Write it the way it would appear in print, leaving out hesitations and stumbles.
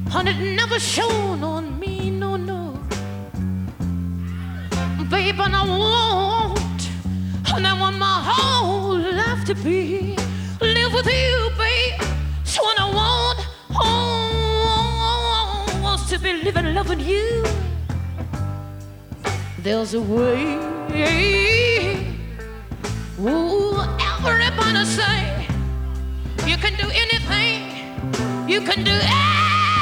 and it never shone on me, no, no. Babe, and I want, and I want my whole life to be live with you, babe. So what I want, oh, wants to be living, loving you. There's a way